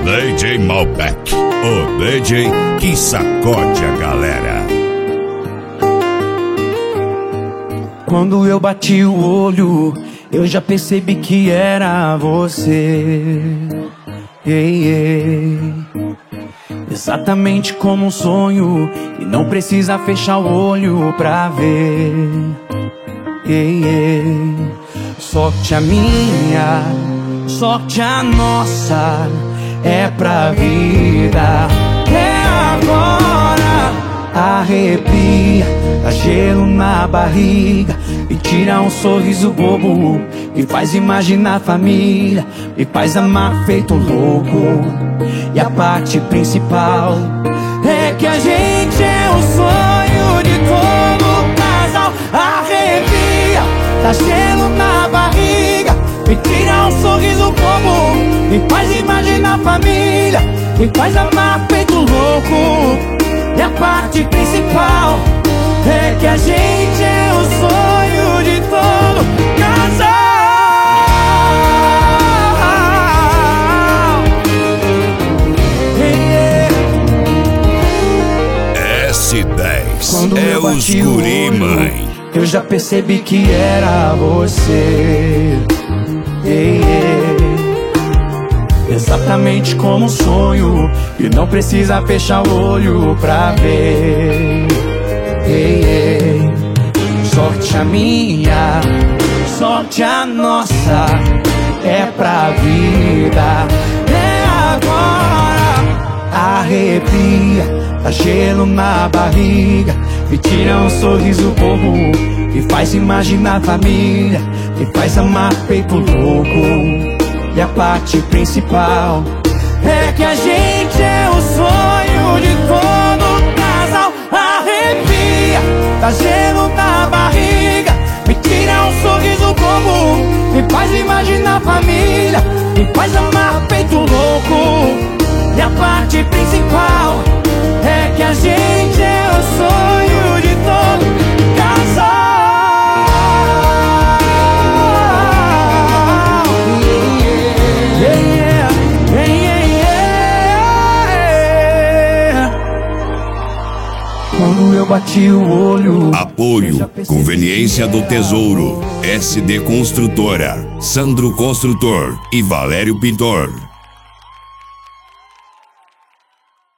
DJ Malbec, o DJ que sacode a galera. Quando eu bati o olho, eu já percebi que era você. Exatamente como um sonho, e não precisa fechar o olho pra ver. Sorte a minha, sorte a nossa, é pra vida. É agora, arrepia, dá gelo na barriga, e tira um sorriso bobo, e faz imaginar a família, e faz amar feito louco. E a parte principal é que a gente é o sonho de todo casal. Arrepia, dá gelo na barriga, e tira um sorriso bobo, e faz imaginar a família, e faz amar feito louco. E a parte principal é que a gente é o sonho de todo casal. S10 Quando é eu os bati o guri, olho, mãe. eu já percebi que era você. Exatamente como um sonho, e não precisa fechar o olho pra ver. Sorte a minha, sorte a nossa, é pra vida. É agora, arrepia, dá gelo na barriga, e tira um sorriso bobo, e faz imaginar a família, e faz amar feito louco. E a parte principal é que a gente é o sonho de todo casal. Arrepia, dá gelo na barriga, me tira um sorriso bobo, me faz imaginar a família, me faz amar feito louco. E a parte principal é que a gente é o sonho de todo casal. Quando eu bati o olho, Apoio, Conveniência do Tesouro, SD Construtora, Sandro Construtor e Valério Pintor.